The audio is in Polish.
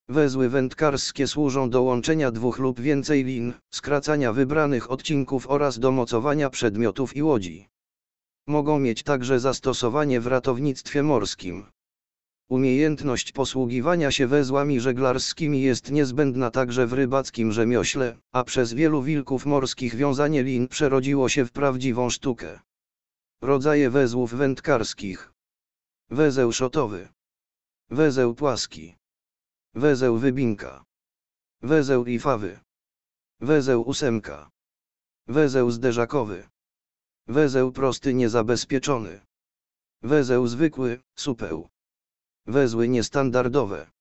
Węzły wędkarskie służą do łączenia dwóch lub więcej lin, skracania wybranych odcinków oraz do mocowania przedmiotów i łodzi. Mogą mieć także zastosowanie w ratownictwie morskim. Umiejętność posługiwania się węzłami żeglarskimi jest niezbędna także w rybackim rzemiośle, a przez wielu wilków morskich wiązanie lin przerodziło się w prawdziwą sztukę. Rodzaje węzłów wędkarskich. Węzeł szotowy. Węzeł płaski. Węzeł wybinka. Węzeł rifawy. Węzeł ósemka. Węzeł zderzakowy. Węzeł prosty niezabezpieczony. Węzeł zwykły, supeł. Węzły niestandardowe.